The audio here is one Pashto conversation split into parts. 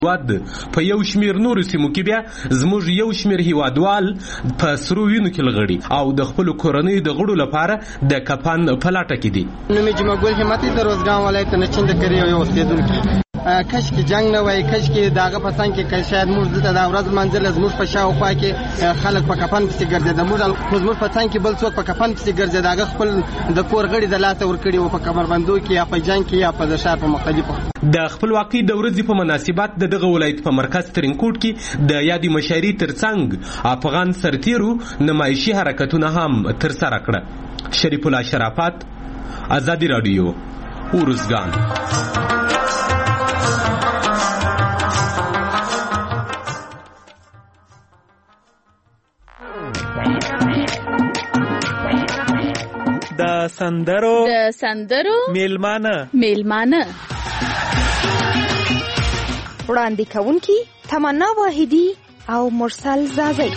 په یو شمیر نورو سیمو کې بیا زموږ یو شمیر هیوادوال په سرو وینو کې لغړي او د خپل کورنۍ د غړو لپاره د کفن په لټه کې دي. نومي جمعه ګل همت د روزګان ولایت نه چند کړی یو اوسیدونکو کش کې جنگ نه وای کش کې داغه پسند کې شاید موږ دلته دا ورځ منځل زموږ په شاوخوا کې خلک په کفن پسې ګرځي زموږ په څنګ کې بل څوک په کفن پسې ګرځي داغه خپل د کور غړي د لاس ور کړی او په کمربندو کې یا په جنگ کې یا په شهر په مختلفو د خپلواکۍ د ورځې په مناسبت د دغه ولایت په مرکز ترینکوټ کې د یادې مشاعرې ترڅنګ افغان سرتیرو نمایشي حرکتونه هم ترسره کړه. شریف الله شرافت، آزادی رادیو، اروزګان. د سندرو میلمانه وړاندې کوونکي تمنا واحدی او مرسل زازی.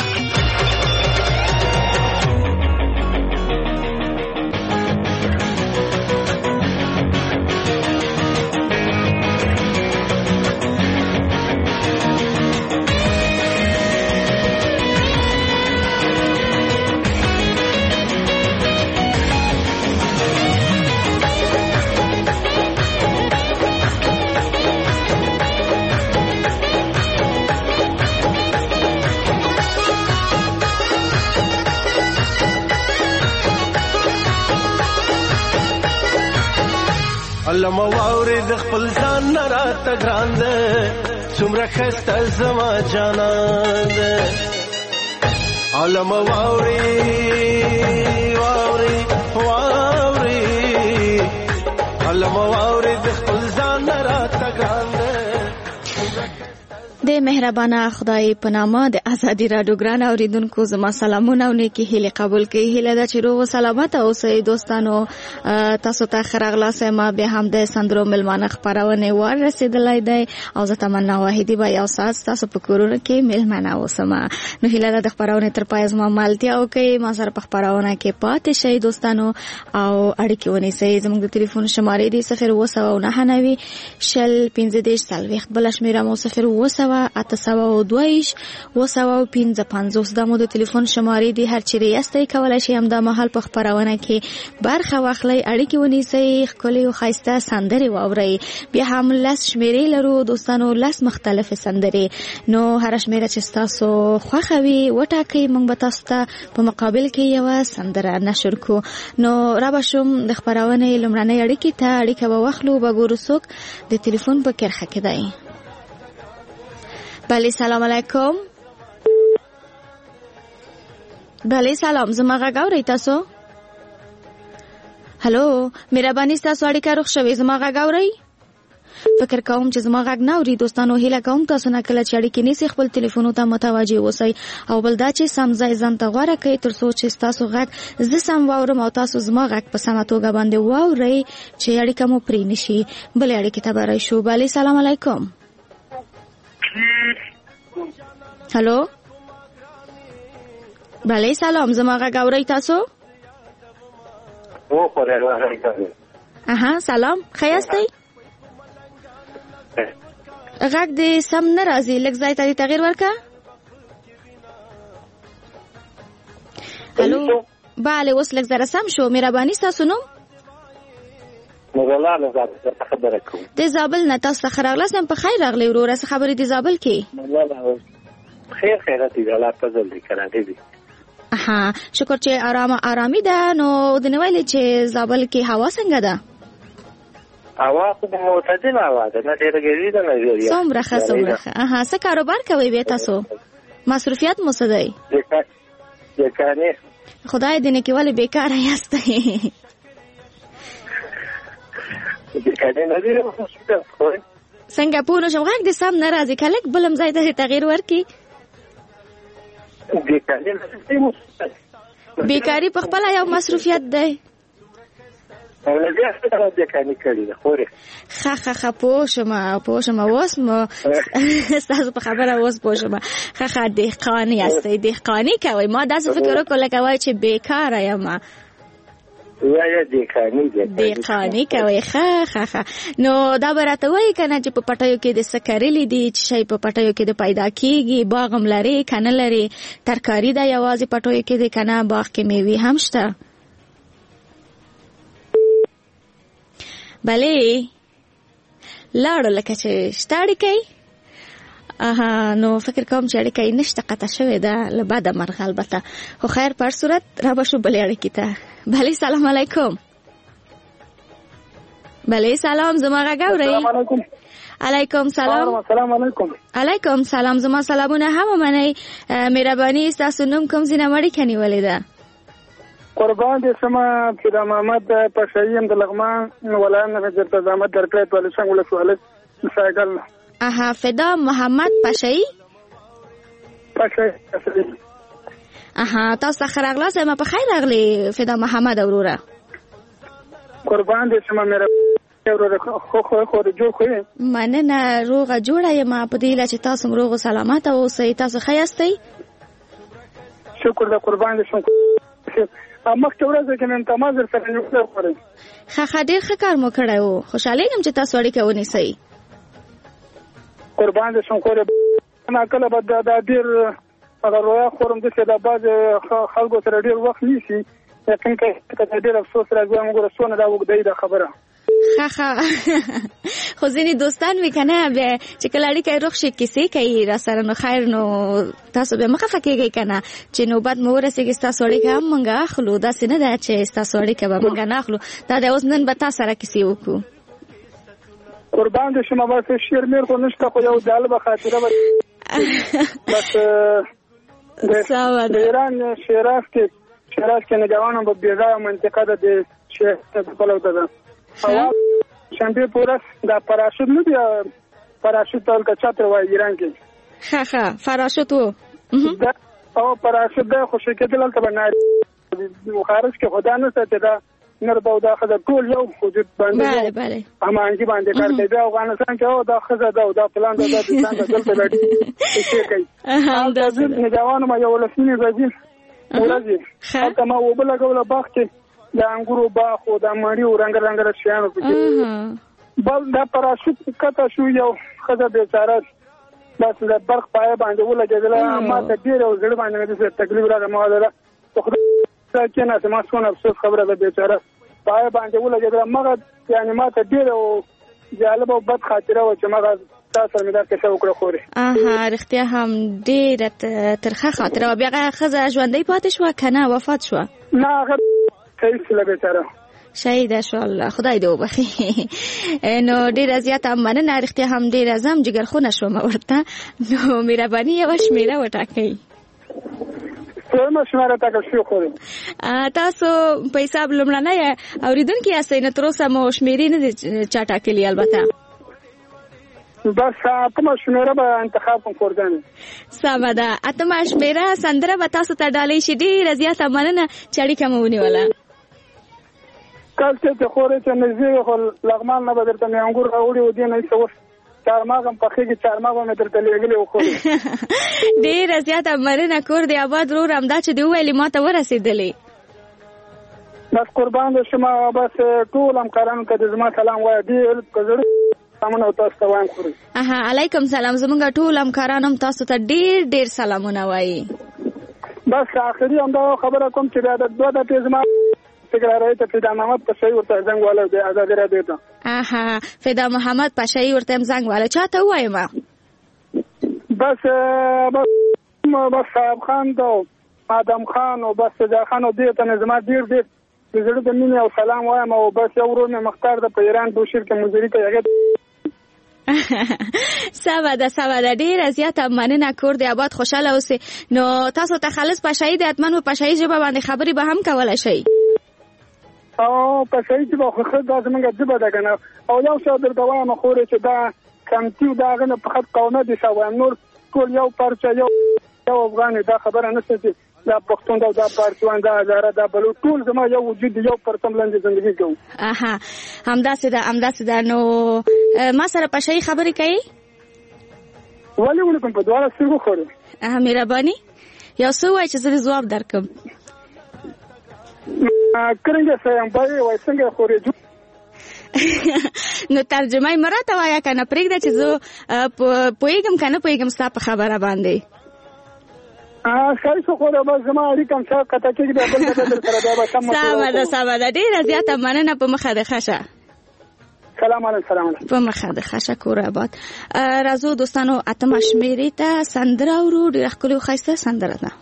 علم واوري د خپل ځان نه راته ګران ده څومره ښایسته زما جانان ده. علم واوري علم واوري د خپل ځان نه راته ګران ده. د مهربانه خدای په نامه د آزادی رادیو ګران اوریدونکو زما سلامونه او نیکی هیله قبول کړئ. هیله ده چې روغ او سلامت اوسئ دوستانو. تاسو ته ښه راغلاست. ما به هم د سندرو میلمانه خپرونه ور رسیدلای دی او زه تمنا واحدی به یو ساعت تاسو په کورونو کې میلمانه اوسم. نو هیله ده د خپرونه تر پای زما مالتیا وکړئ. ما سره په خپرونه کې پاتې شئ دوستانو او اړیکې ونیسئ. زموږ د ټلیفون شمارې دی 090 شل 15 40 بل شمیره مو 0 822 255 دا مو د ټلیفون شمارې دی. هر چیرې یاستئ کولای شئ هم د مهال په خپرونه کې برخه واخلئ، اړیکې ونیسئ، ښکلې او ښایسته سندرې واورئ. بیا هم 10 شمیرې لرو دوستانو، 10 مختلفې سندرې. نو هر شمیره چې تاسو خوښه وي وټاکئ، موږ به تاسو ته په مقابل کې یو سندره نشر کو. نو را بشم د خپرونه لومړنۍ اړیکې ته اړیکه به واخلو. به ګورو څوک د ټلیفون په کرخه کې دی. بله سلام علیکم. بله سلام، زما غږ اورئ تاسو؟ هلو، مهرباني ستاسو اړیکه روغ شوې، زما غږ اورئ؟ فکر کوم چې زما غږ نه اوري. دوستانو هیله کوم تاسو نه کله چې اړیکې نیسئ خپل ټلیفونو ته متوجه اوسئ او بل دا چې سم ځای ځان ته غوره کړئ تر څو چې ستاسو غږ زه سم واورم او تاسو زما غږ په سمه توګه باندې واورئ چې اړیکه مو پرې نشي. بلې اړیکې ته به راشو. بله سلام علیکم. هلو، بله سلام، زما غږ اورئ تاسو؟ سلام، ښه یاستئ؟ غږ دې سم نه راځي، لږ ځای ته تغیر ورکړه. هلو، بله اوس لږ زره سم شو. مهرباني ستاسو نوم؟ د زابل نه. تاسو ښه راغلاست. په خیر راغلی وروره. څه خبرې د زابل کې؟ خیرات دی، الله فضل دی، کرانټي دی. شکر چې آرامي ده. نو د نویلې چې زابل کې هوا څنګه ده؟ هوا خو معتدله هوا ده، نه ډېره ګرمي ده نه ډېره یخ. څومره ښه. څه کاروبار کوئ بیا تاسو؟ مصروفیت مو څه دی؟ بیکاري. خدای دې نه کې ولې بیکاره یاستئ؟ بیکاري نه دی. څنګه پوه نه شم، غږ دې سم نه راځي. که لږ بل هم ځای ته تغیر ورکړي. بیکاري په خپله یو مصروفیت دی. ښه پوه شم اوس مو ستاسو په خبره اوس پوه شم. ښه دهقاني یاستئ، دهقاني کوئ. ما داسې فکر وکړو لکه وایي چې بیکاره یم. یا دیقانی کوي ښه نو دا به راته وایي که نه چې په پټیو کې د څه کرلي دي چې شی په پټیو کې د پیدا کېږي باغ هم لري که نه لري ترکاري ده یوازې پټیو کې دی که نه باغ کې میوې هم شته بلې لاړو لکه چې شته اړیکۍ نو فکر کوم چې اړیکۍ نشته قطع شوې ده له بده مرغه البته خو خیر په هر صورت را به شو بلې اړیکې ته بلې سلام علیکم بلې سلام زما غږ اورئ علیکم سلام علیکم سلام زما سلامونه هم منئ مهرباني ستاسو نوم کوم ځای نه اړیکه نیولې ده قربان دې سمه فدا محمد پشاهي یم د لغمان ولایت نه درته زحمت درکړی په لسنګ ولسوالۍ سایګل فدا محمد پشاهي تاسو ښه راغلاست ما په خیر راغلی فدا محمد وروره قربان دې سمه مېره وروره خو جوړ خو مننه روغه جوړه یم په دې چې تاسو روغ او سلامت اوسئ تاسو ښه یاستئ شکر د قربان دې شم مخکې ورځ کې نن تماس سره نیول غواړم ښه ډېر ښه کار مو کړی و خوشحاله یم چې تاسو اړیکه ونیسئ قربان دې شم کور نه کله به دا ډېر هغه رویا خورم داسې د بعضې خلکو سره ډېر وخت نیسي یقین کوي که ډېر افسوس راځي هم ګوره څونه دا اوږدوي دا خبره ښه خو ځینې دوستان وي که نه بیا چې کله اړیکه روغ شي کیسې کوي را سره نو خیر نو تاسو بیا مه خفه کېږئ که نه چې نوبت مو ورسېږي ستاسو اړیکه هم موږ اخلو داسې نه ده چې ستاسو اړیکه به موږ نه اخلو دا د اوس نن به تا سره کیسې وکړو قربان دې شم بس شعر میر خو نشته خو یو جالبه خاطره به بس د ایران شیراز کې نگهبانان به بېځایه منطقه ده د شعر پلو ته ده شنبه پورس دا پراشوت نه دی پراشوت ټول کا چتر وای ایران کې ښه پراشوت وو او پراشوت د خوشی کېدل ته باندې خارج کې خدا نه ستته دا نر دا خزه ټول یو وجود باندې بله امانګي باندې کار کوي د افغانستان کې او دا خزه دا پلان دا د ځان د دلته لري څه کوي دا ځین نگهبان ما یو لسمه ورځي هلته ما وبلګول باغ کې د انګورو باغ او د مړیو رنگ شیانو پکې بل دا پراشوت کته شو یو خزه بیچاره بس د برق پای باندې ولګېدله ما ته ډېر او زړه باندې د تکلیف راغی ما دا خدای کې نه ما څونه افسوس خبره ده بیچاره پای باندې ولګېدله مګر یعنی ما ته ډېر او جالب او بد خاطره و چې مګر تاسو مې دا څه وکړه خوري رښتیا هم ډېره ترخه خاطره و بیا ښځه ژوندۍ پاتې شوه که نه وفات شوه نه هغه شهید شوله بیچاره شهیده شو الله خدای دې وبخي نو ډېره زیاته مننه رښتیا هم ډېره زم جګرخونه شوم ورته نو مهرباني یوه شمېره وټاکئ څومره شمېره ټاکل شوې خوري تاسو په حساب لومړنی اورېدونکي یاستئ نو تر اوسه مو شمېرې نه دي چا ټاکلي البته بس اتمه شمېره به انتخاب کوم کورګانې سمه ده اتمه شمېره سندره به تاسو ته ډالۍ شي ډېره زیاته مننه چې اړیکه مو ونیوله کال چې خورې چې نږدې خو لغمان نه به درته مې انګور راوړي و دې نه څه وخت چارماغ هم پخېږي چارماغ به مې درته لېږلي وخوري ډېره زیاته مننه کور دې آباد رور همدا چې دې وویلې ما ته ورسېدلې بس قربان دې شم بس ټول همکارانو ته دې زما سلام وایه ډېر په زړه سلامونه تاسو ته وایم خوري علیکم سلام زمونږ ټول همکاران هم تاسو ته ډېر ډېر سلامونه وایي بس آخري همدا خبره کوم چې بیا د دوه دقیقې زما فکر راځي ته فدا محمد پشاهي ورته زنګ واله دی آزادي راډیو ته فدا محمد پشاهي ورته زنګ واله چاته وایم بس صاحب خان او آدم خان او بس سجا خان او دې ته زما ډېر زړه د مینې او سلام وایم او بس یو ورور مې مختار د په ایران بوشیر کې مزدوري کوي هغه سمه ده ډېره زیاته مننه کور دې آباد خوشحاله اوسئ نو تاسو ته خالص پشاهي د حتما په پشاهي ژبه باندې خبرې به هم کولی شئ او پشاهي ژبه خو ښه دا زموږ ژبه ده که نه او یو څه درته وایم خورې چې دا کمتي د هغه نه په خط قومه دي ښه وایم نور ټول یو پرچه یو افغان دا خبره نشته چې دا پښتون دا پارسوان دا هزاره دا بلو ټول زما یو وجود یو پرتم لاندې زندگی کوو همداسې ده نو ما سره پشاهي خبرې کوي ولې ونه کوم په دواړه سترګو خورې مهرباني یو څه وایي چې زه دې ځواب درکړم کرنګ سم بای وای څنګه خوري نو ترجمه یې مراته وایا کنه پرېږده چې زه پوهېږم که نه پوهېږم ستا په خبره باندې ښایي څه خو به زما اړیکه هم څه قطع کېږي بیا بل ځای به درسره بیا به سم سمه ده ډېره زیاته مننه په مخه د ښه شه سلام علیکم په مخه د ښه شه کور آباد راځو دوستانو اتمه شمېرې ته سندره اورو ډېره ښکلې او ښایسته سندره ده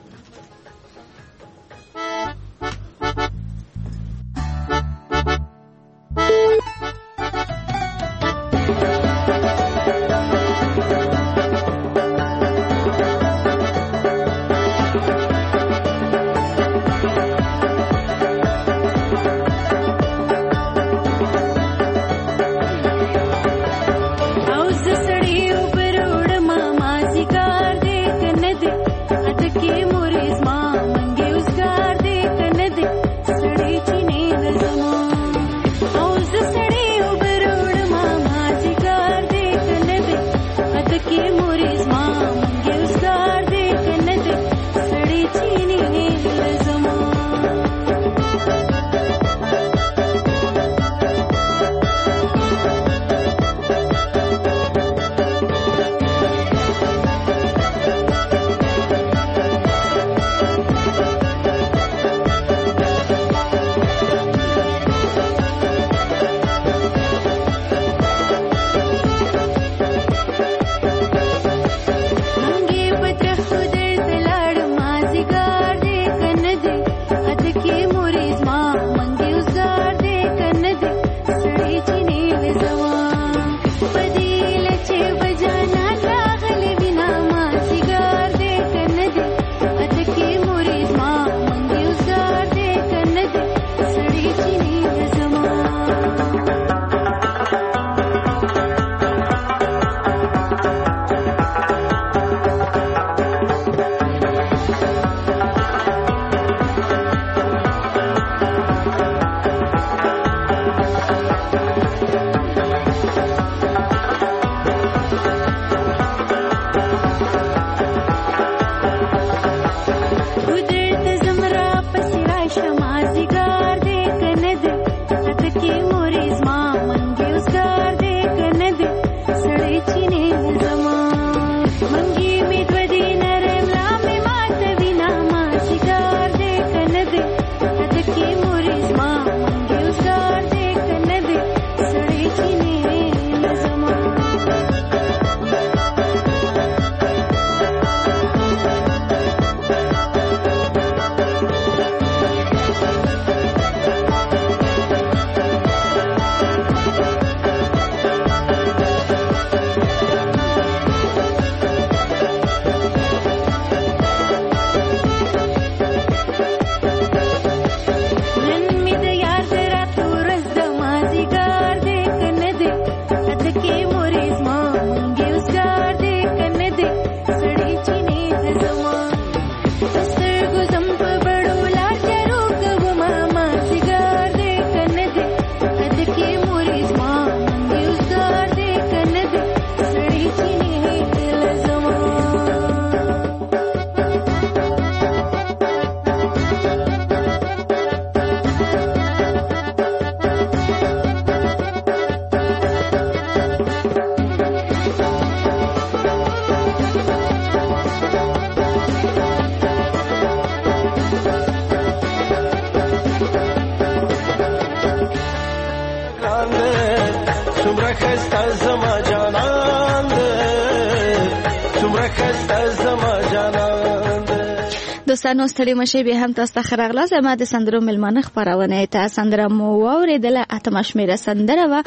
دوستانو ستړي مشه به هم تاسو ته خراغله زما د سندرو ملمانه خبرونه ته سندره مو اوریدله اتمه شمیره سندره و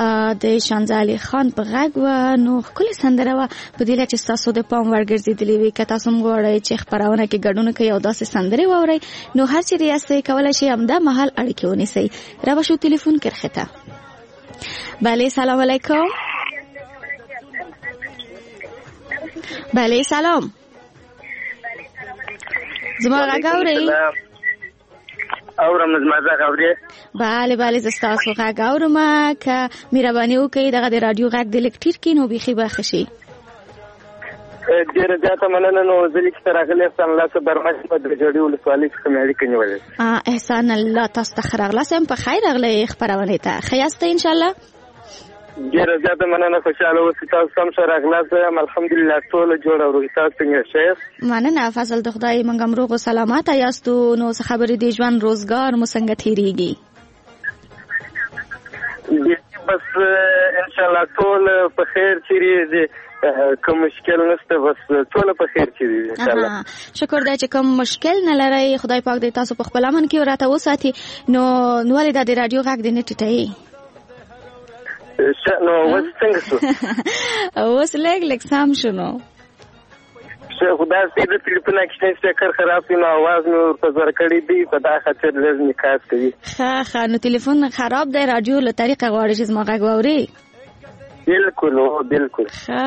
د شانزالي خان په غږ و نو کله سندره و په دې چې تاسو د پام ورګرځیدلې وي که تاسو موږ چې خبرونه کې ګډون کوي او داسې سندره ووري نو هر چیرې یاستئ کولای شئ همدا محل اړیکه ونیسئ را شو ټلیفون کرخته بله سلام علیکم بله سلام زما غږ اورئ اورم زما غږ اورئ بله بله زه ستاسو غږ اورم که مهرباني وکړئ دغه د رادیو غږ د لږ ټیټ کړئ نو بیخي به ښه شي ډېره زیاته مننه. نو زه لیک ته راغلی احسان الله صاحب برمش په درجړي ولسوالۍ څخه مې اړیکه نیولې. احسان الله تاسو ته ښه راغلاست. په خیر راغلی خپرونې ته. ښه یاست انشاءالله؟ ډېره زیاته مننه. خوشحاله اوسئ. تاسو هم ښه راغلاست. الحمدلله ټوله جوړه او روغ. تاسو څنګه ښه یاست؟ مننه فضل د خدای موږ هم روغ او سلامته یاستو. نو څه خبرې دي؟ ژوند روزګار مو څنګه تېرېږي؟ بس انشاءالله ټول په خیر تېرېږي. کوم مشکل نشته. بس ټول په خیر تېرېږي انشاءالله. شکر دی چې کوم مشکل نه لرئ. خدای پاک دې تاسو په خپل امن کې راته وساتي. نو ولې دا د راډیو غږ دې نه ټیټوي؟ نو اوس څنګه شو؟ اوس لږ سم شو. نو خدای دې د ټلیفون اکشن سپیکر خراب شي. نو आवाज مې ورته زر کړی دی. په دا خاطر لږ نکاس کوي. ښه نو ټلیفون خراب دی. راډیو له طریقه غواړي چې زما غږ واوري؟ بالکل بالکل.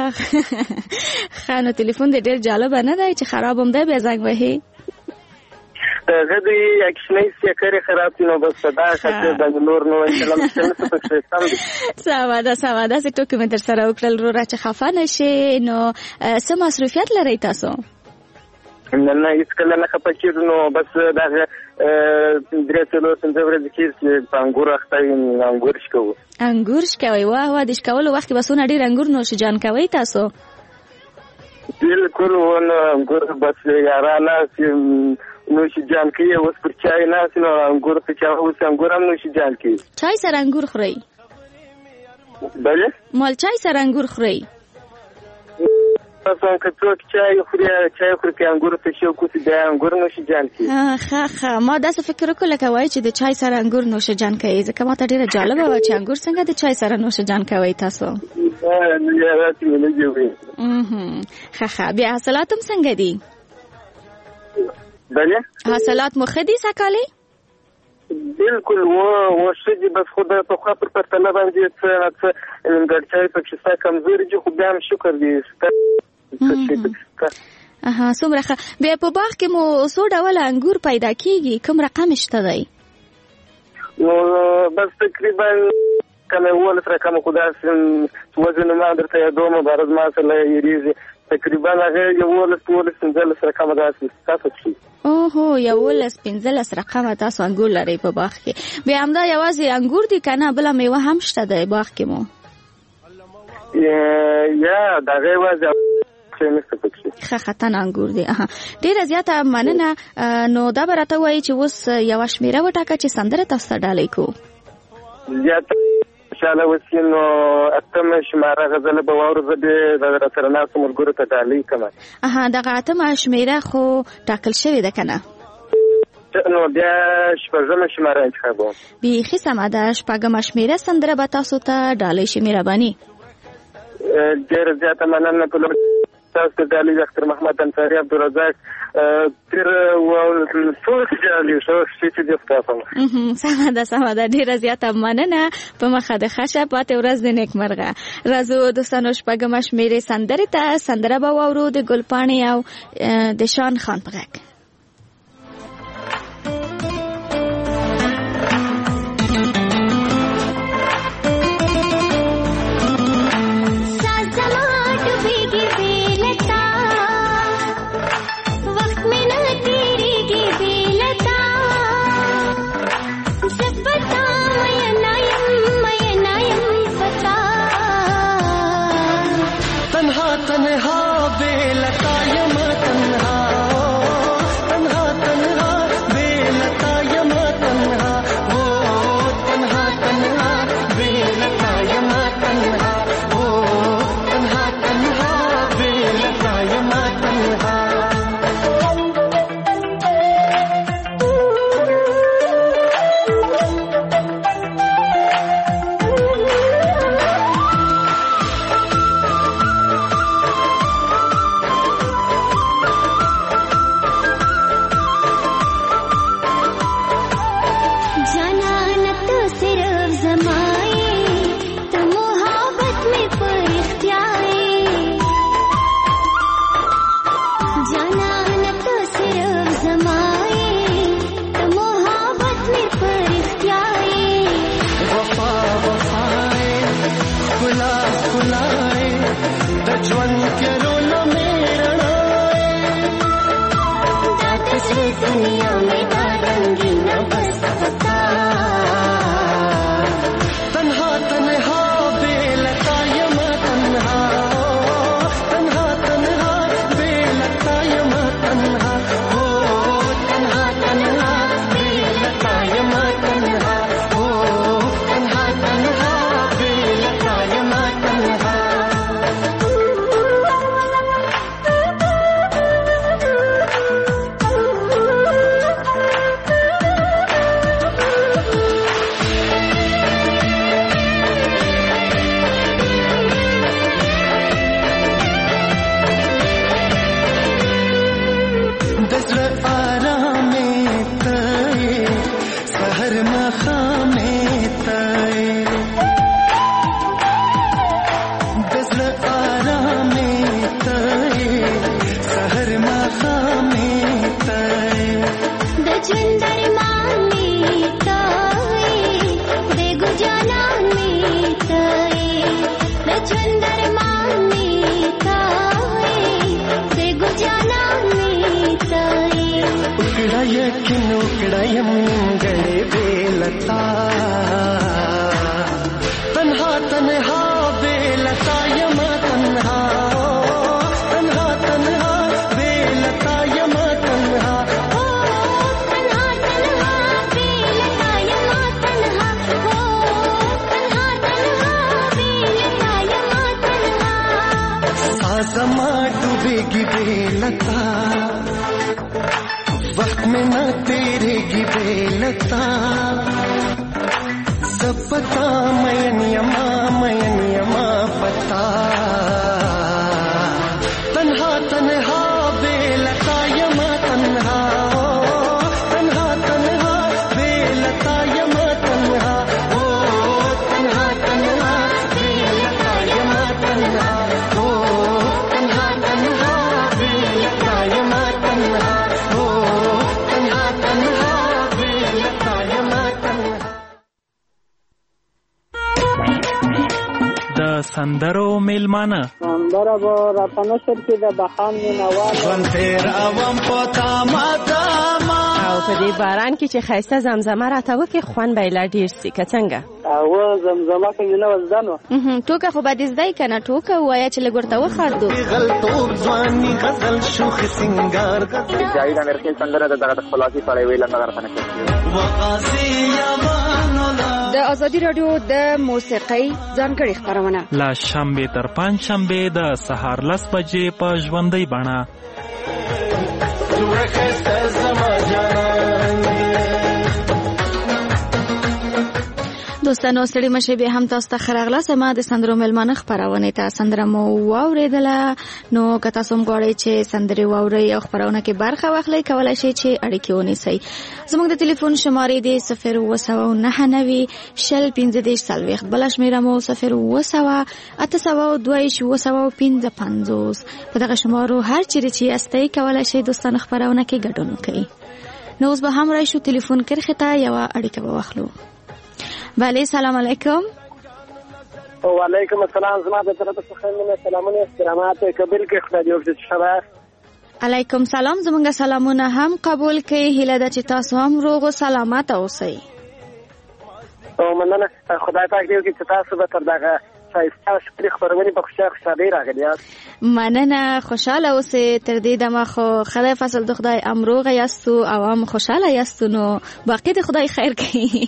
ښه نو ټلیفون دې ډېر جالبه نه دی چې خراب هم دی بیا زنګ وهي؟ هغه د اکشني سپیکر خراب دي. نو بس په دا خاطر د نور نو انشاءالله مشکل څه پکې سم دي. ساده داسې ټوکې مې در سره وکړل وروره چې خفه نه شي. نو څه مصروفیت لرئ تاسو؟ نه هېڅکله نه خفه کېږو. نو بس دغه 3-4 ورځې کېږي په انګور اخته یم. انګور شکوو. انګور شکوئ؟ واه د شکولو وخت کې به څونه ډېر انګور نوشجان کوئ تاسو؟ بالکل. انګور بس یاران ناست نوشجان کوي. اوس پر چای ناست نو انګور په چا اوس انګور هم نوشجان کوي. چای سره انګور خورئ؟ بله مال چای سره انګور خورئ؟ تاسو که څوک چای خوري که انګور ته شوق وکړي بیا انګور نوشجان کوي. ښه ما داسې فکر وکړ لکه وایي چې د چای سره انګور نوشجان کوي. ځکه ماته ډېره جالبه وه چې انګور څنګه د چای سره نوشجان کوئ تاسو؟ ښه بیا حاصلات هم څنګه دي؟ بله حاصلات مو ښه دي سږکالي؟ بالکل ښه دي. بس خو د پخوا پر پرتله باندې څه نیمګړتیاوې پکې شته کمزوري دي. خو بیا هم شکر دی. څومره ښه. بیا په باغ کې مو څو ډوله انګور پیدا کېږي؟ کوم رقم شته دی؟ نو بس تقریبا کله 12 رقم. خو داسې وزن ما درته یادوم عبارت ما سره یېرېږي. تقریبا هغه 11-15 رقمه داسې تاسو شي. 11-15 رقمه تاسو انګور لرئ په باغ کې. بیا همدا یوازې انګور دي که نه بله میوه هم شته دی باغ کې مو؟ یا دغه یوازې ښه تن انګور دی. ډېره زیاته مننه. نو دا به راته وایي چې اوس یوه شمېره وټاکه چې سندره تاسو ته ډالۍ کړو. زیاته خوشحاله اوسئ. نو اتمه شماره غزله به واورو. زه بیا د سره ناستو ملګرو ته ډالۍ کړم. دغه اتمه شمېره خو ټاکل شوې ده که نه؟ نو بیا شپږمه شماره انتخابوم. بیخي سمه ده. شپږمه شمېره سندره به تاسو ته ډالۍ شي. مهرباني. ډېره زیاته مننه. تاسو ته ډالۍ اختر محمد انصاري عبدالرزاق تیر ټول ډالۍ شو چې دې تاسو. سمه ده. ډېره زیاته مننه. په مخه د ښه شه پاتې ورځ د نیکمرغه. راځو دوستانو شپږمه شمېرې سندرې ته. سندره به واورو د ګلپاڼې او د شان خان په غږ. तन्हा बेलता यम तन्हा दुनिया में रंगीना बस होता तन्हा तन्हा बेलता यमा तन्हा तन्हा तन्हा बेलता यमा तन्हा हो तन्हा तन्हा बेलता यमा तन्हा हो तन्हा तन्हा बेलता यमा तन्हा तन्हा तन्हा बेलता यमा तन्हा तन्हा तन्हा बेलता यमा तन्हा हो तन्हा तन्हा बेलता यमा तन्हा हो तन्हा तन्हा बेलता यमा तन्हा साज़मा डूबेगी बेलता वक्त में न तेरेगी बेलता सब पता मयन यमा पता तन्हा तन्हा बेलता यमा तन्हा तन्हा तन्हा बेलता यमा तन्हा हो तन्हा तन्हा बेलता यमा तन्हा हो तन्हा तन्हा बेलता यमा तन्हा हो तन्हा तन्हा बेलता यमा तन्हा د سندرو میلمانه سندره به راته نشر کې د بهان مینوال ژوند تېروم په تامه تامه او په دې باران کې چې ښایسته زمزمه راته وکړي خوند به یې لا ډېر سي که څنګه او زمزمه که مې نه وه زده نو ټوکه خو به دې زده یې که نه ټوکه ووایه چې لږ ورته وخاندو غلطوب ځواني غزل شوخ سنگار جاوید امیرخیل سندره د دغه خپلواکي په اړه ویله نظر ته د ازادي راډیو د موسیقۍ ځانګړې خپرونه لا شنبې تر پنجشنبې د سهار 10 بجې په ژوندۍ بڼه دوستانو ستړي مشه به هم تاسو ته خراغله سما د سندرو ملمانه خبرونه ته سندره مو واوریدله نو که تاسو هم غواړئ چې سندري واورئ او خبرونه کې برخه واخلئ کولای شئ چې اړیکې ونیسئ زموږ د ټلیفون شمارې دی 029901540 بل شمیره مو 0280255 په دغه شمارو هر چیرې چې استئ کولای شئ دوستانو خبرونه کې ګډون وکړئ نو اوس به هم راشو ټلیفون کرخه ته یو اړیکه واخلو بله سلام علیکم وعلیکم السلام زما د طرفه څخه مینه سلامونه استرامات قبول کې خدای دې وکړي شبا علیکم سلام زمونږ سلامونه هم قبول کړئ هیله ده چې تاسو هم روغ او سلامت اوسئ او مننه خدای پاک دې وکړي چې تاسو به تر دغه ښایسته شکري خپرونې په خوشحالۍ راغلي یاست مننه خوشحاله اوسئ تر دې دمه خو خدای فضل د خدای امروغه یاستو او هم خوشحاله یاستو نو باقي د خدای خیر کوي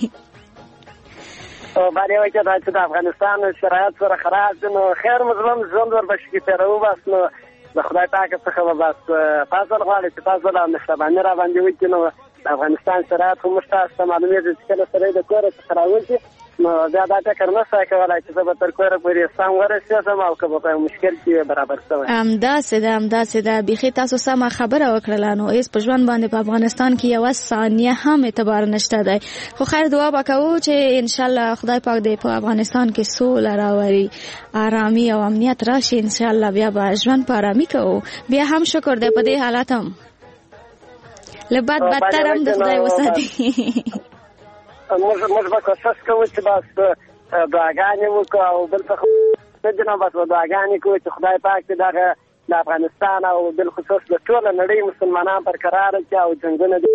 باندې وایي چې د افغانستان شرایط سره خراب دي نو خیر مظلوم ژوند ورپسې کې تېروو بس نو د خدای پاک څخه به بس فضل غواړي چې فضل او مهرباني را باندې وکړي نو د افغانستان شرایط خو موږ تاسو ته معلومېږي چې کله سړی د کوره څخه راوځي نو بیا دا فکر نه شي کولای چې زه به تر کوره پورې سم ورسېږم او که به په مشکل کې برابر شوی همداسې ده بیخي تاسو سمه خبره وکړله نو هېڅ په ژوند باندې په افغانستان کې یوه ثانیه هم اعتبار نشته دی خو خیر دعا به کوو چې انشاءالله خدای پاک دې په افغانستان کې سوله راولي ارامي او امنیت راشي انشاءالله بیا به ژوند په ارامي کوو بیا هم شکر دی په دې حالت هم له بد بدتر هم د خدای وساتي موږ به کوشش کوو چې بس دعاګانې وکړو او بل څه خو نه دي نو بس دعاګانې کوو چې خدای پاک دې دغه د افغانستان او بالخصوص د ټوله نړۍ مسلمانان برقراره کړي او جنګونه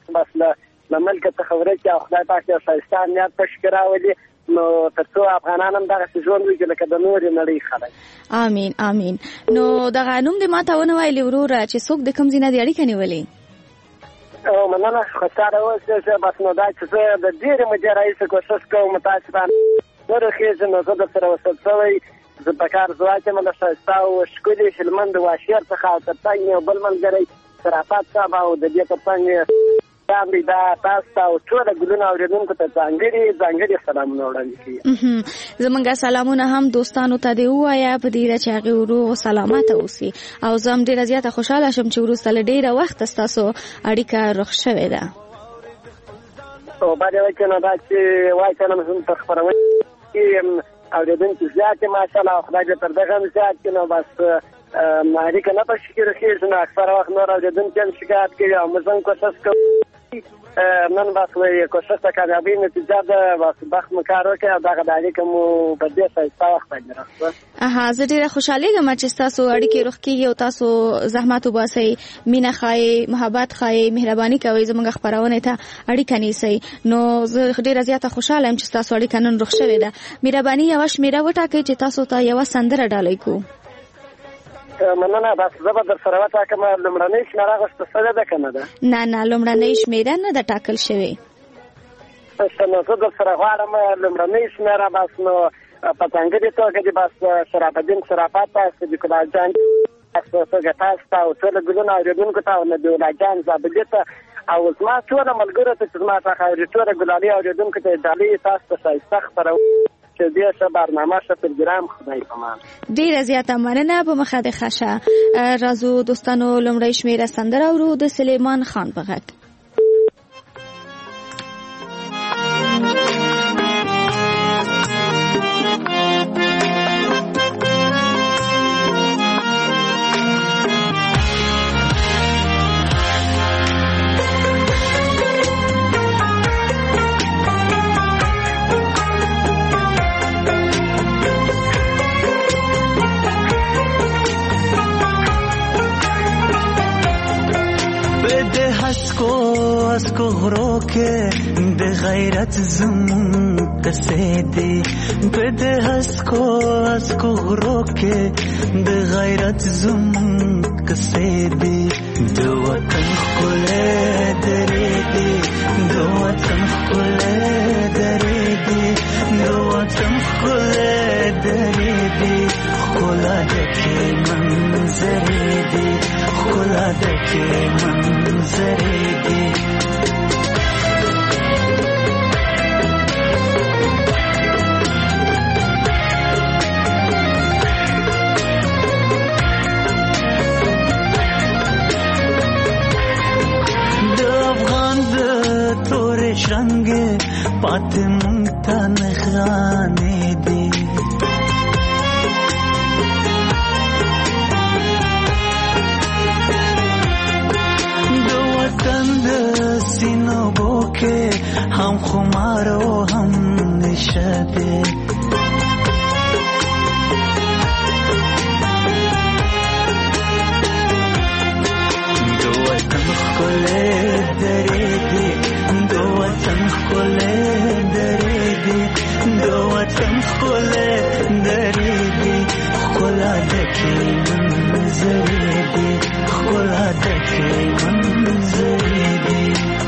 تاسو بس له ملک څخه ورکړي او خدای پاک یو ښایسته امنیت په شکر راولي نو تر څو افغانان هم دغسې ژوند وکړي لکه د نورې نړۍ خلک. امین امین. نو دغه نوم دې ماته ونه ویلې وروره چې څوک د کوم ځای نه دې اړیکه نیولې؟ مننه خوشحاله اوسئ. بس نو دا چې زه د ډېرې مودې راهیسې کوښښ کوم متاسفانه ورخېږم نو زه درسره وصل شوی زه په کار ځواک یم له ښایسته او ښکلي هلمند واشیر څخه او تر څنګ یو بل ملګری شرافت صاحب او د دې تر څنګ دا تاسو ته او ټوله ګلونه اورېدونکو ته ځانګړي سلامونه وړاندې کوي. زمونږ سلامونه هم دوستانو ته دې ووایه په دې چې هغې ورو سلامته اوسي او زه هم ډېره زیاته خوشحاله شم چې وروسته له ډېره وخته ستاسو اړیکه رخ شوې ده. او بعد یې وایي نو دا چې وایي که نه زموږ په خپرونې کې اورېدونکي زیات دي ماشاءالله او خدای دې تر دغه هم زیات کړي نو بس اړیکه نه په شکل رخېږي نو اکثره وخت نور اورېدونکي هم شکایت کوي او موږ هم کوښښ کوو نن بس وایي کوښښ د کامیابۍ نتیجه ده بس بخت مو کار وکړي او دغه د اړیکه مو په دې ښایسته وخت باندې راغله. زه ډېره خوشحالېږم چې ستاسو اړیکې رخ کېږي او تاسو زحمت وباسئ مینه ښایئ محبت ښایئ مهرباني کوئ زموږ خپرونې ته اړیکه نیسئ نو زه ډېره زیاته خوشحاله یم چې ستاسو اړیکه نن رخ شوې ده. مهرباني یوه شمېره وټاکئ چې تاسو ته یوه سندره ډالۍ کړو. مننه بس زه به در سره وټاکم لومړنۍ شمېره غوښته شوې ده که نه ده؟ نه لومړنۍ شمېره نه ده ټاکل شوې. نو زه در سره غواړم لومړنۍ شمېره بس نو په ځانګړې توګه دې بس شرافالدین شرافت ته صدیق الله جان توګه تاسو ته او ټولو ګلونه اورېدونکو ته او نبي الله جان زابلي ته او زما ټوله ملګرو ته چې زما څخه اوري ټوله ګلالي اورېدونکو ته ډالۍ تاسو ته ښایسته خپرونه چې دې ښه برنامه ښه پروګرام خدای پامان. ډېره زیاته مننه په مخه دې ښه شه. راځو دوستانو لومړۍ شمېره سندره اورو د سلیمان خان په غږ. اسکو غرو کې د غیرت زمون کسې دی بد اسکو غرو کې د غیرت زمون کسې دی د وطن خلې درې دی د وطن خلې درې دی د وطن خلې درې دی خلا دکې منظرې دی خلا دکې منظرې دی رنگ پات مونتا نخانے دی دو وطن د سینو بوکے ہم خمارو ہم نشدے دو وطن کھلے درے دی دو وطن خلے درے دی دو وطن خلے درے دی خلا دکے منظرے دی خلا دکے منظرے دی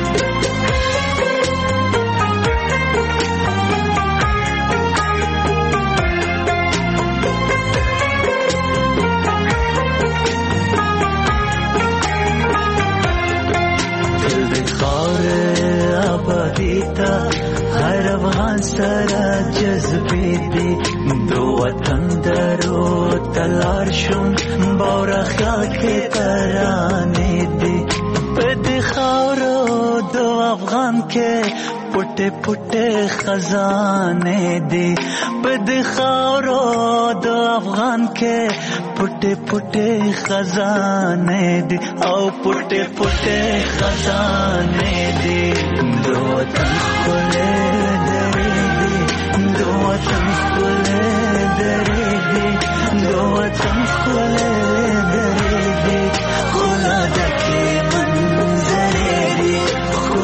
हर अफगान सारा जज्बे दे दो वतन दरो तलार शुम बौरा ख्याल के तराने दे पद खारो दो अफगान के पुटे पुटे खजाने दे पद खारो दो अफगान के पुटे पुटे खजाने दे औ पुटे पुटे खजाने दे दो वतन खुले दरे दे दो वतन खुले दरे दे दो वतन खुले दरे दे खुला दके मंजरे दे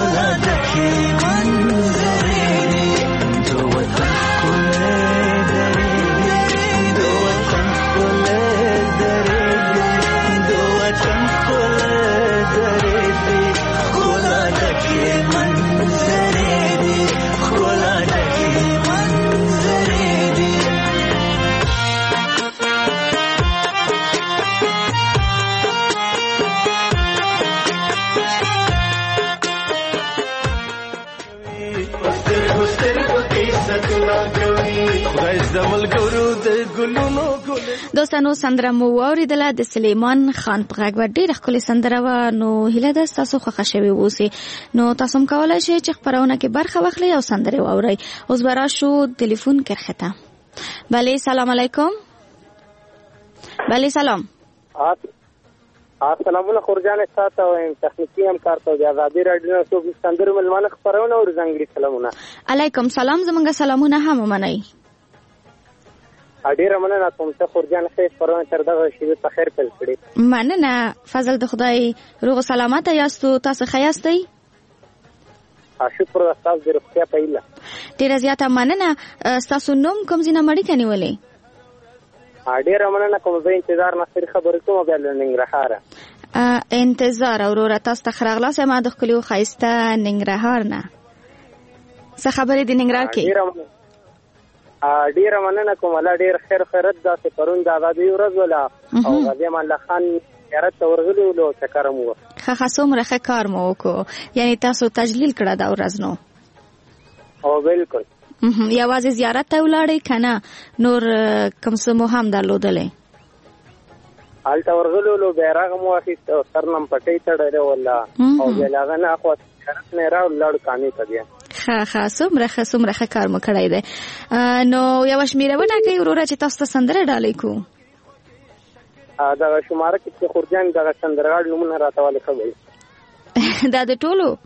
زیارتونه کوي خدای زمل ګورو د ګلونو ګل. دوستانو سندره مو واوریدله د سلیمان خان په غږ و ډېره ښکلې سندره وه. نو هیله ده ستاسو خوښه شوې اوسي. نو تاسو هم کولی شئ چې خپرونه کې برخه واخلئ او سندرې واورئ. اوس به راشو تلیفون کرښې ته. بله سلام علیکم. بله سلام. سلامونه خورجان ساته وایم تخنیکي همکار ته د ازادي راډیو څو سندرو ملمانه خبرونه او ځانګړي سلامونه. علیکم سلام. زمونږ سلامونه هم ومنئ. ډیره مننه کوم ته خورجان ښه خبرونه تر دغه شیبې په خیر پیل کړې. مننه. فضل د خدای روغ سلامته یاستو؟ تاسو ښه یاستئ؟ شکر تاسو د روغتیا په هیله. ډیره زیاته مننه. ستاسو نوم کوم ځای نه مړیکه نیولې؟ ډیره مننه کوم. زه انتظار ناصري خبرې کوم بیا له ننګرهاره. انتظار وروره. تاسو ته ښه راغلاست ما د ښکلي او ښایسته ننګرهار نه. څه خبرې د ننګرهار کې؟ ډیره مننه کوم. الله ډیر خیر خیرت داسې پرون د ازادۍ ورځ وله او غازي امان الله خان زیارت ته ورغلي ولو چکر مو ښه څومره ښه کار مو وکړو. یعنې تاسو تجلیل کړه دا ورځ نو؟ او بالکل. یوازې زیارت ته ولاړئ که نه نور کوم څه مو هم درلودلی؟ هلته ورغلي ولو بیرغ مو واخیست او سر نه پټۍ تړلې وله او بیا له هغه نه اخوا زیارت نه یې راوړو لاړو کامې ته بیا. ښه څومره ښه کار مو کړی دی. نو یوه شمېره وټاکئ وروره چې تاسو ته سندره ډالۍ کړو. دغه شماره کې چې خورجان دغه سندرغاړي نومونه راته ولیکه به دا د ټولو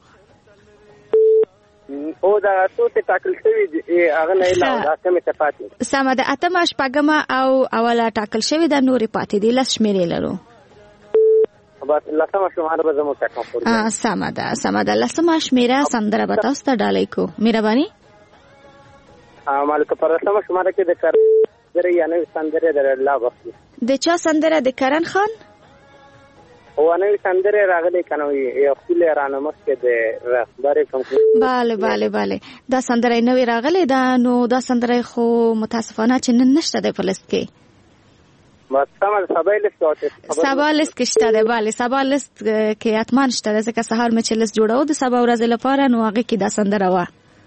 او دغه څو چې ټاکل شوي دي هغه نه علاوه دا کمې ته پاتې. سمه ده. اتمه شپږمه او اوله ټاکل شوې ده نورې پاتې دي. 10 شمېرې لرو. بس 10مه شماره به زه مو ټاکم. سمه ده 10مه شمېره سندره به تاسو ته ډالۍ کړو. مهرباني. مالکه پر 10مه شماره کې د سندرې یا نوې سندرې د الله بخښي. د چا سندره؟ د کرن خان؟ او نوې سندرې راغلي که نه یو ښکلې رانه مخکې د رهبرې کمپنۍ. بله دا سندره نوې راغلې ده. نو دا سندره خو متاسفانه چې نن نشته دی په لیست کې. بس سمه ده. سبا لیست کې شته دی. بله سبا لیست کې حتما شته دی ځکه سهار مې چې لیست جوړو د سبا ورځې لپاره نو هغې کې دا سندره وه.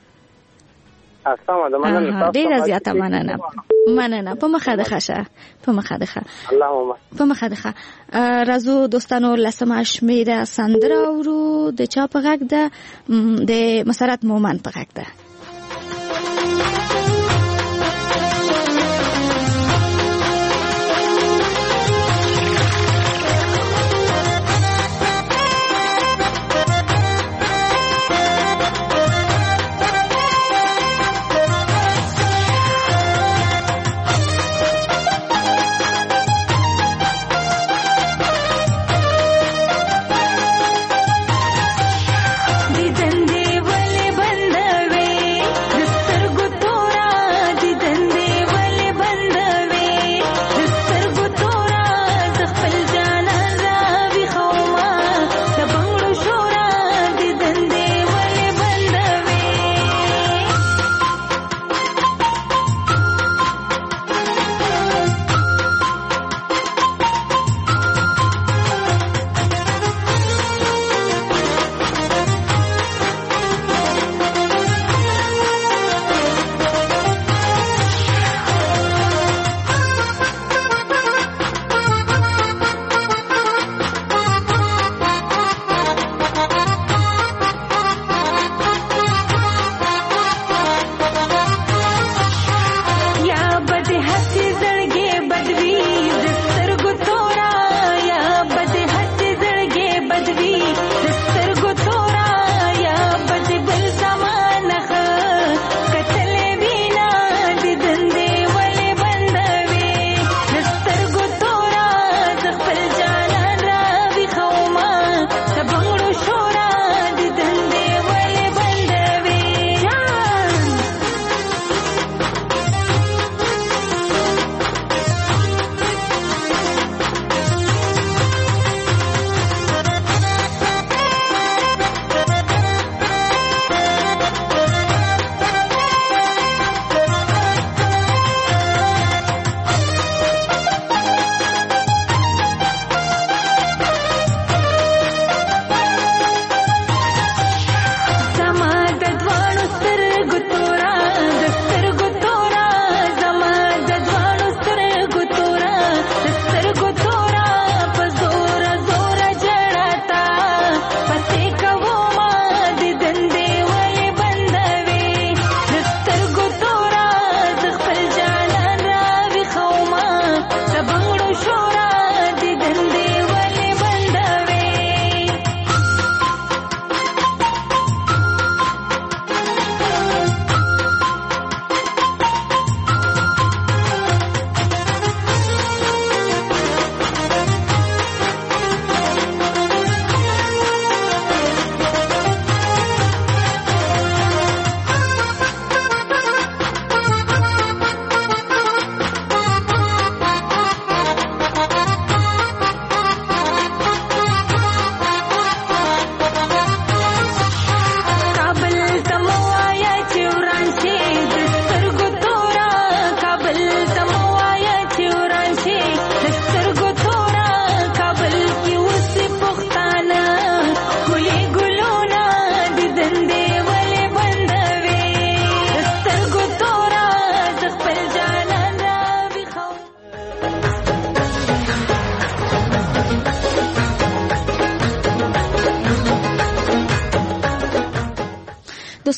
ډیره زیاته مننه. په مخه ده ښه. په مخه ده. راځو دوستانو 10مه شمېره سندره اورو. د چا په غږ ده؟ د مسرت مومن په غږ ده. دندې ولې بندوي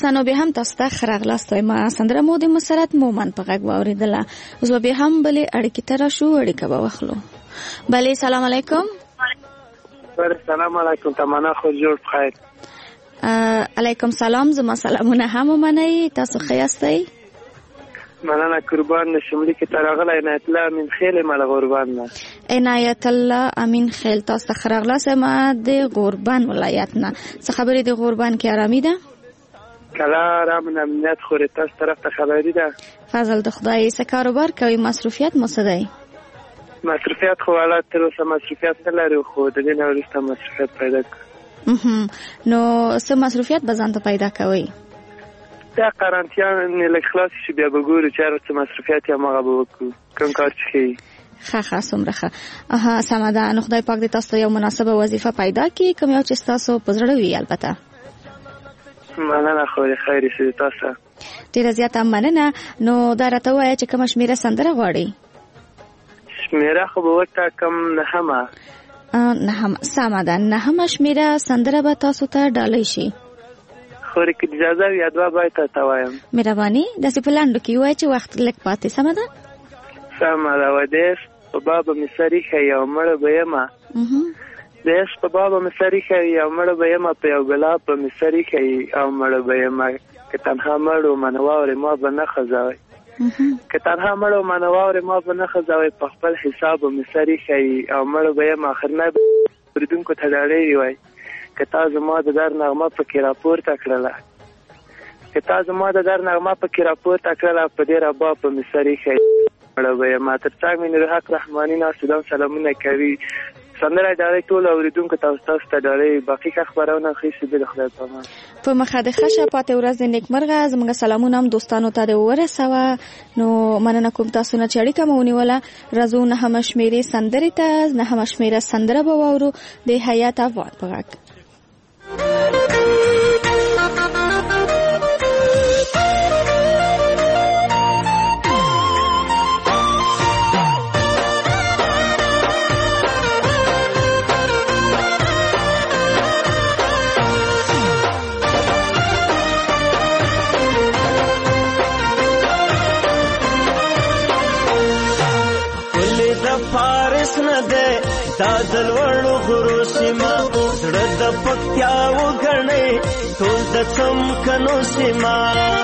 دوستانو به هم تاسو ته ښه راغلاست وایم. سندره مو د مسرت مومن په غږ واورېدله. اوس به هم بلې اړیکې ته راشو، اړیکه به واخلو. بله سلام علیکم. سلام علیکم، تمنا خو جوړ بخیر. علیکم سلام، زما سلامونه هم ومنئ. تاسو ښه یاستئ؟ مننه قربان شملي کې تراغله عنایت الله امین خیل مال غوربان نه. عنایت الله امین خیل، تاسو ته ښه راغلاست ما د غوربان ولایت نه. څه خبرې د غوربان کې آرامي ده؟ کله آرام امنیت خوري، تاسو طرف ته خبرې ده؟ فضل د خدای. څه کاروبار کوي؟ مصروفیت مو څه دی؟ مصروفیت خو حالات تر اوسه مصروفیت نه لرو، خو د دې نه وروسته مصروفیت پیدا کړو. نو څه مصروفیت به ځان ته پیدا کوئ؟ دا قرنطین لږ خلاص شي بیا به ګورو چې هر څه مصروفیت یا هغه به وکړو، کوم کار چې ښیي. ښه څومره ښه. سمه ده. نو خدای پاک دې تاسو ته یو مناسبه وظیفه پیدا کړي، کوم یو چې ستاسو په زړه وي. البته مننه، خیر شي تاسو. ډېره زیاته مننه. نو دا راته ووایه چې کومه شمېره سندره غواړئ؟ شمېره خو به وټاکم نهمه. نهمه، سمه ده. نهمه شمېره سندره به تاسو ته ډالۍ شي. خو که اجازه وي دوه باید ته وایم. مهرباني داسې په لنډو کې ووایه چې وخت لږ پاتې. سمه ده؟ سمه ده. ودېس په بابه مې سر ایښی او مړه به یمه. دېس په بابه مې سر ایښی او مړه به یمه، په یو ګلاب به مې سر ایښی او مړه به یمه. که تنها مړ و منه واورې ما به نه خځوئ. که تنها مړ و منه واورې ما به نه خځوئ، په خپل حساب به مې سر ایښی او مړه به یمه. آخرنی به اورېدونکو ته ډالۍ وای که تا زما د در نغمه پکې راپورته کړله، که تا زما د در نغمه پکې راپورته کړله، په دې رباب به مې سر ایښی مړه به یمه. تر څنګ مې نورحق رحماني ناست دم سلامونه کوي. سندره ډالۍ ټولو اورېدونکو ته تاسو ته ډالۍ. باقي ښه خپرونه ښې شېبې د خدای په امان. په مخه د ښه شه پاتې ورځ د نیکمرغه. زموږ سلامونه هم دوستانو ته دې ورسوه. نو مننه کوم تاسو نه چې اړیکه مو ونیوله. راځو نهمه شمېرې سندرې ته. نهمه شمېره سندره به واورو د حیات افغان په غږ. فارس نه ده دا د لوړو غرو سیمه، زړه د پکتیا وګڼئ ټول د څمکنو سیمه.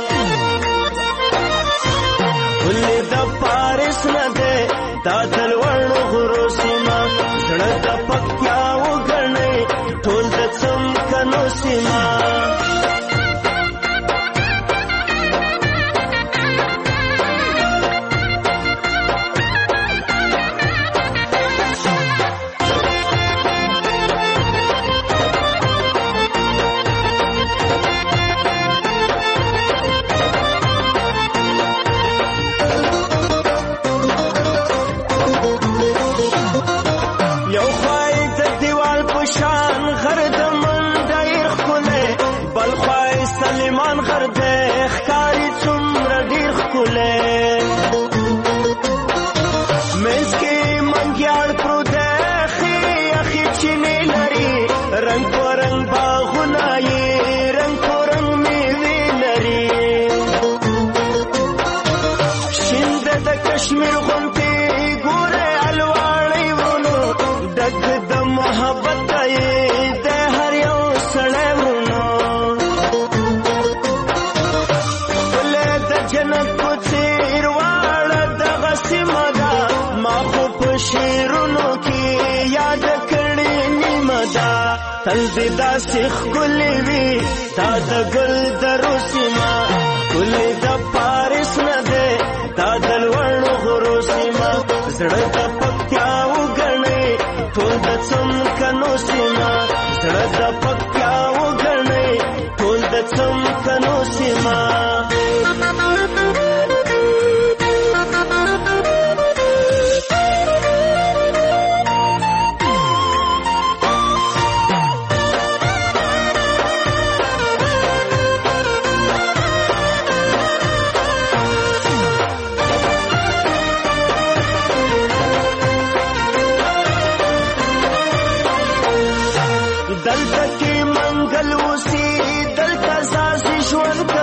ولې د فارس نه ده دا د لوړو غرو سیمه، زړه د پکتیا وګڼئ ټول د څمکنو سیمه. تل دې داسې ښکلې وي دا د ګل درو سیمه، ګلې د پارس نه دی دا د لوړو غرو سیمه، زړه د پکتیا وګڼئ ټول د څمکنو سیمه، زړه د پکتیا وګڼئ ټول د څمکنو سیمه. دلته کې منګل اوسي دلته ساسي ژوند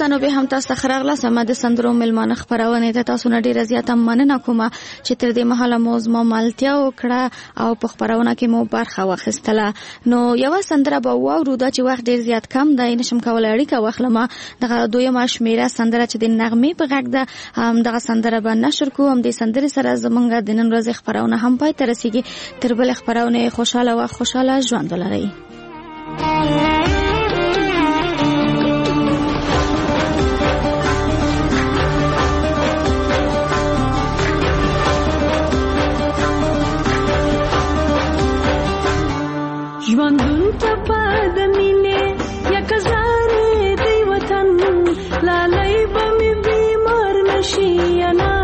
دوستانو به هم تاسو ته راغلاست ما د سندرو ملمانه خبرونه ته تاسو نه ډیره زیاته مننه کوم چې تر دې مهاله مو زما مالتیا وکړه او په خبرونه کې مو برخه واخیستله. نو یو سندره به واورو دا چې وخت ډیر زیات کم دی نشم کولای اړیکه واخلم. دغه دویمه شمیره سندره چې د نغمې په غږ ده دغه سندره به نشر کوم. د سندرې سره زمونږ د نن ورځې خبرونه هم پای ته رسیږي. تر بل خبرونه خوشاله ژوند ولرئ. ژوندون ته پد مینه یک زاره دی وطن لالای بمی بیمار نشی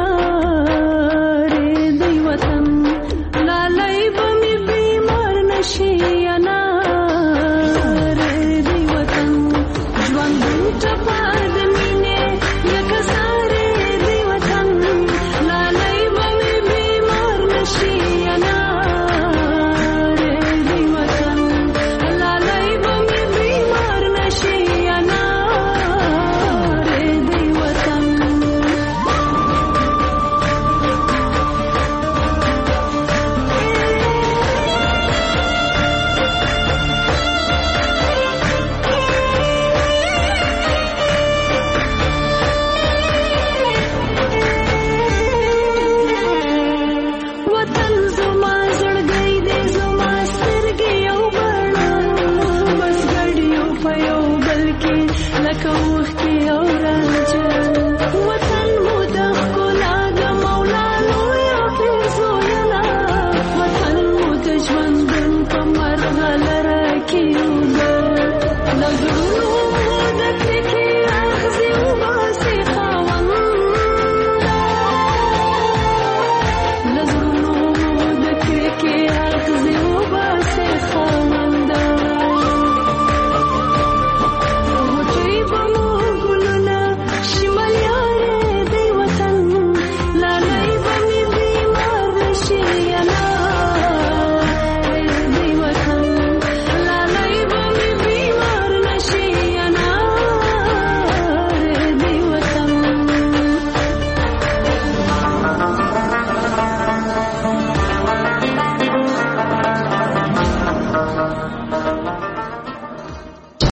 اناره دی وطن لالای بمی بیمار نشی اناره دی وطن ژوندون ته پد مینه یک زاره دی وطن لالای بمی بیمار نشی لکه وخت یو راځي